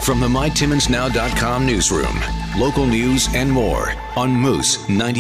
From the MyTimmonsNow.com newsroom, local news and more on Moose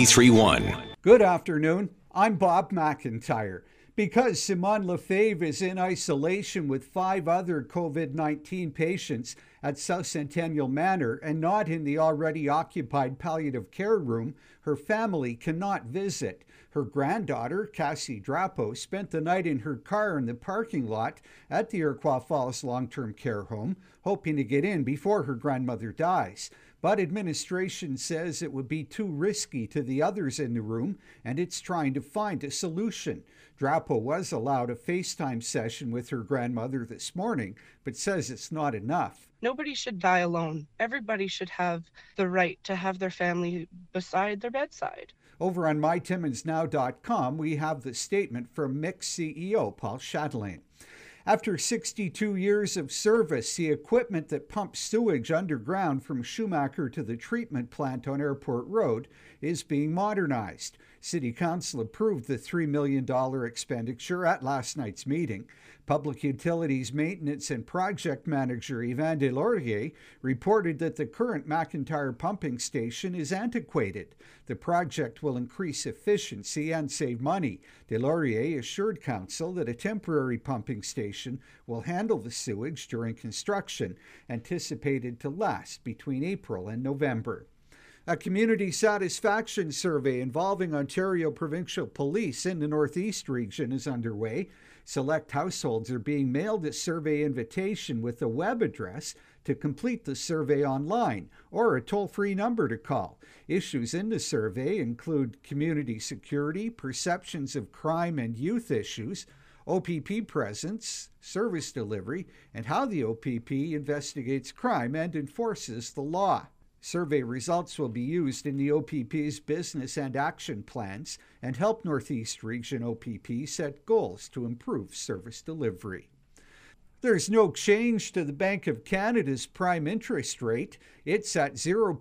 93.1. Good afternoon. I'm Bob McIntyre. Because Simone Lefebvre is in isolation with 5 other COVID-19 patients at South Centennial Manor and not in the already occupied palliative care room, her family cannot visit. Her granddaughter, Cassie Drapeau, spent the night in her car in the parking lot at the Iroquois Falls Long-Term Care Home, hoping to get in before her grandmother dies. But administration says it would be too risky to the others in the room, and it's trying to find a solution. Drapeau was allowed a FaceTime session with her grandmother this morning, but says it's not enough. Nobody should die alone. Everybody should have the right to have their family beside their bedside. Over on MyTimmonsNow.com, we have the statement from Mick CEO Paul Chatelain. After 62 years of service, the equipment that pumps sewage underground from Schumacher to the treatment plant on Airport Road is being modernized. City Council approved the $3 million expenditure at last night's meeting. Public Utilities Maintenance and Project Manager Yvan Deslauriers reported that the current McIntyre pumping station is antiquated. The project will increase efficiency and save money. Deslauriers assured Council that a temporary pumping station will handle the sewage during construction, anticipated to last between April and November. A community satisfaction survey involving Ontario Provincial Police in the Northeast region is underway. Select households are being mailed a survey invitation with a web address to complete the survey online or a toll-free number to call. Issues in the survey include community security, perceptions of crime and youth issues, OPP presence, service delivery, and how the OPP investigates crime and enforces the law. Survey results will be used in the OPP's business and action plans and help Northeast Region OPP set goals to improve service delivery. There's no change to the Bank of Canada's prime interest rate. It's at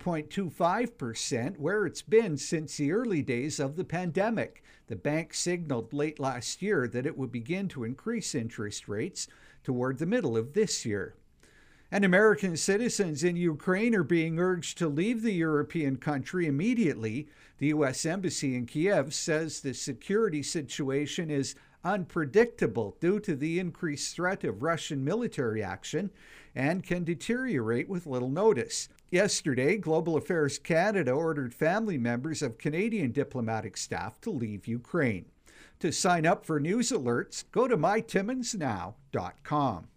0.25%, where it's been since the early days of the pandemic. The bank signaled late last year that it would begin to increase interest rates toward the middle of this year. And American citizens in Ukraine are being urged to leave the European country immediately. The U.S. Embassy in Kiev says the security situation is unpredictable due to the increased threat of Russian military action and can deteriorate with little notice. Yesterday, Global Affairs Canada ordered family members of Canadian diplomatic staff to leave Ukraine. To sign up for news alerts, go to MyTimmonsNow.com.